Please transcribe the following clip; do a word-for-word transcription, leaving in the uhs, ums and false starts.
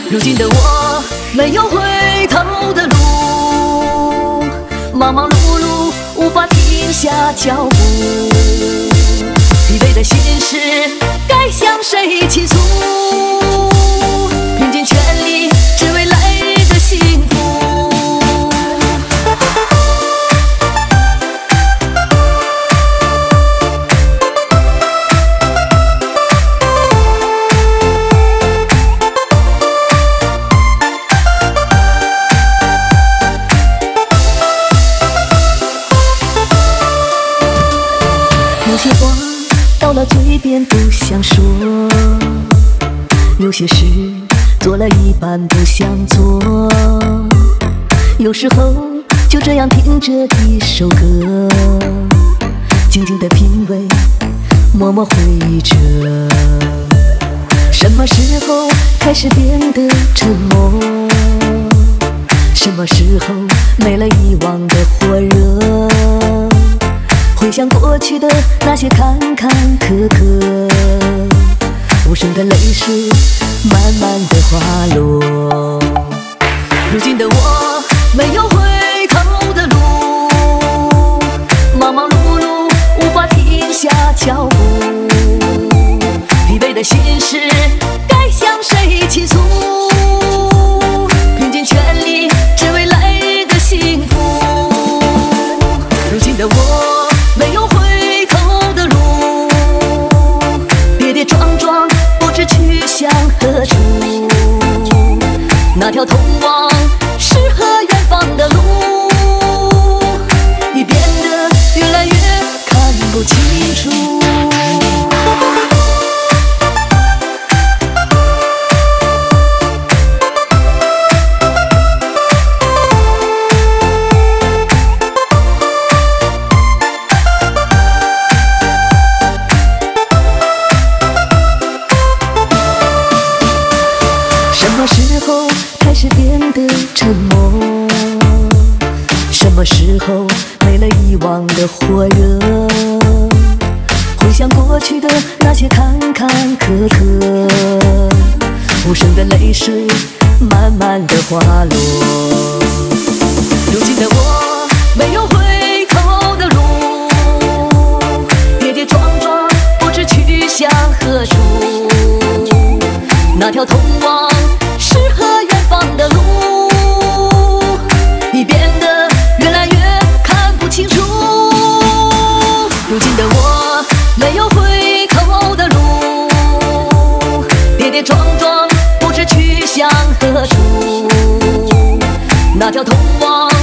如今的我没有回头的路，忙忙碌碌无法停下脚步，疲惫的心事该向谁倾诉？拼尽全力只为来日的幸福。有些话到了嘴边不想说，有些事做了一半不想做，有时候就这样听着一首歌，静静的品味，默默回忆着。什么时候开始变得沉默？什么时候没了以往的火热？回想过去的那些坎坎坷坷，无声的泪水慢慢的滑落。如今的我没有回头的路，忙忙碌碌无法停下脚步，疲惫的心事该向谁倾诉？拼尽全力只为来日的幸福。如今的我没有回头的路，跌跌撞撞不知去向何处，那条通往诗和远方的路已变得越来越看不清楚。什么时候开始变得沉默？什么时候没了以往的火热？回想过去的那些坎坎坷坷，无声的泪水慢慢的滑落。如今的我没有回头的路，跌跌撞撞不知去向何处，那条通往诗和远方的路已变得越来越看不清楚。如今的我没有回头的路，跌跌撞撞不知去向何处，那条通往